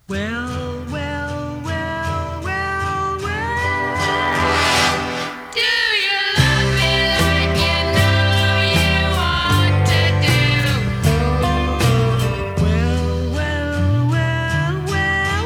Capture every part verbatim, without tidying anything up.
Well, well, well, well, well. Do you love me like you know you ought to do? Well, well, well, well,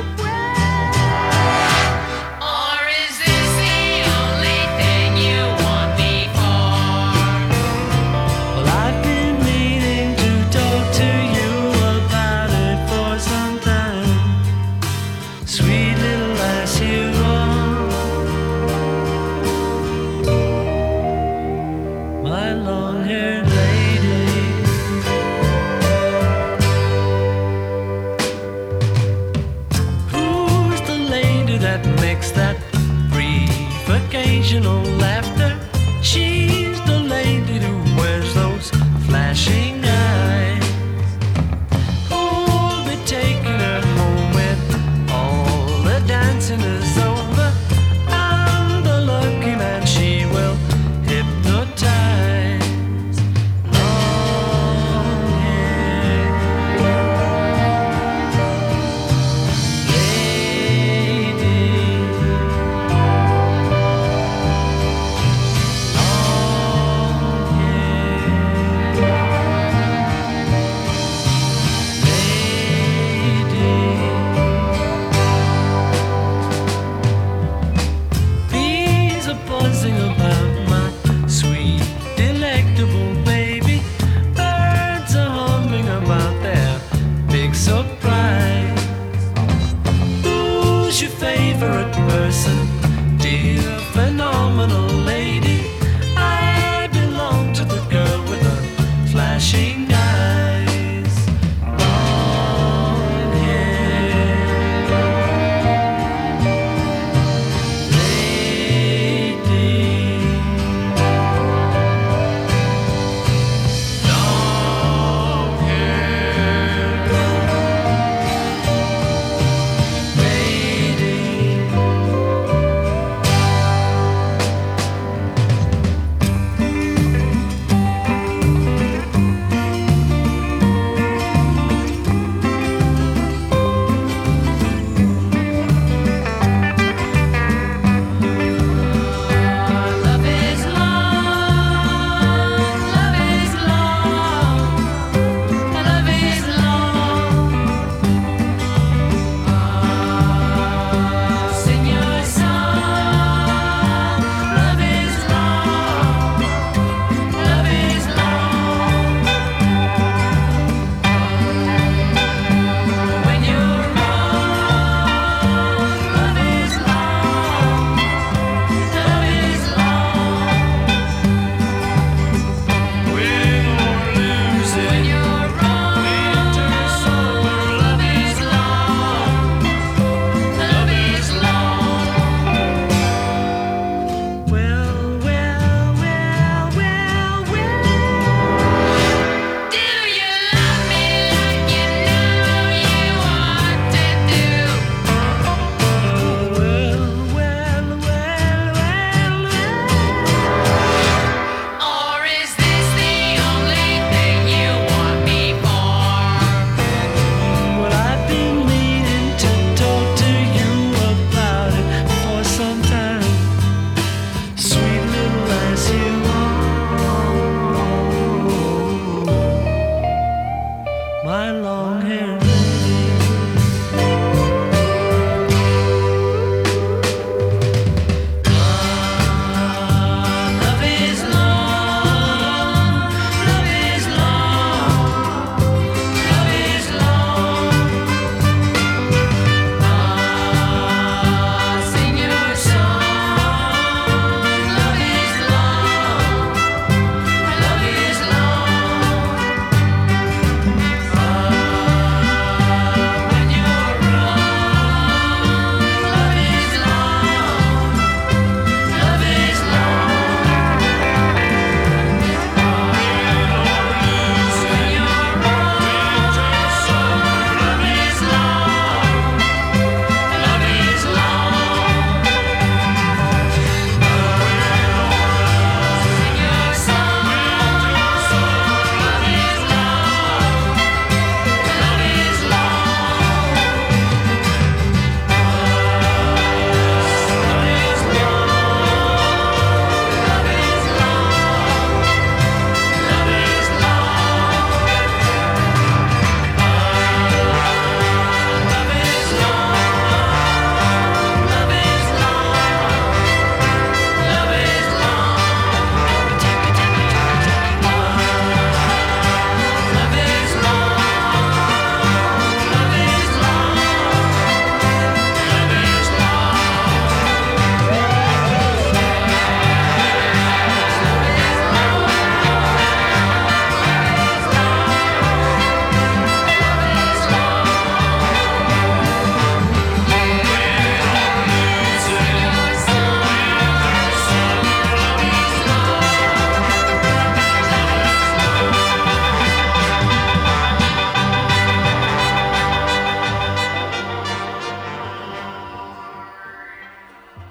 well. Or is this the only thing you want me for? Well, I've been meaning to talk to you about it for some time. Sweet little lass you are, my long-haired lady. Who's the lady that makes that brief occasional laugh?